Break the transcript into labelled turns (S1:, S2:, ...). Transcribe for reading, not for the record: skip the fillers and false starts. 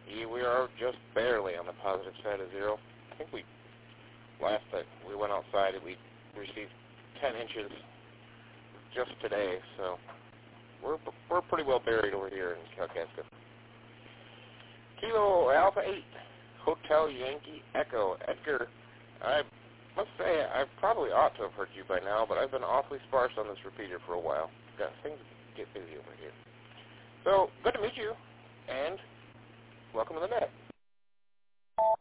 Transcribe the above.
S1: Yeah, we are just barely on the positive side of zero. I think last time we went outside, we received 10 inches just today, so we're pretty well buried over here in Kalkaska. Kilo Alpha 8, Hotel Yankee Echo. Edgar, I must say I probably ought to have heard you by now, but I've been awfully sparse on this repeater for a while. Got things get busy over here. So, good to meet you, and welcome to the net.